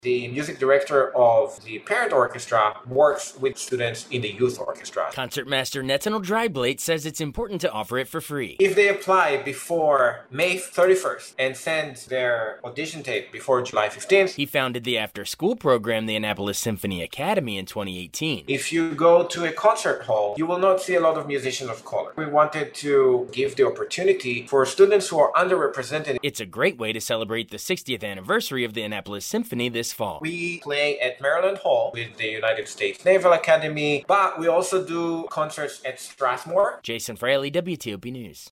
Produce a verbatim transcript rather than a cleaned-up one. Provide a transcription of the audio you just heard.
The music director of the parent orchestra works with students in the youth orchestra. Concertmaster Netanel Dreiblate says it's important to offer it for free. If they apply before May thirty-first and send their audition tape before July fifteenth, he founded the after-school program, the Annapolis Symphony Academy, in twenty eighteen. If you go to a concert hall, you will not see a lot of musicians of color. We wanted to give the opportunity for students who are underrepresented. It's a great way to celebrate the sixtieth anniversary of the Annapolis Symphony this fall. We play at Maryland Hall with the United States Naval Academy, but we also do concerts at Strathmore. Jason Fraley, W T O P News.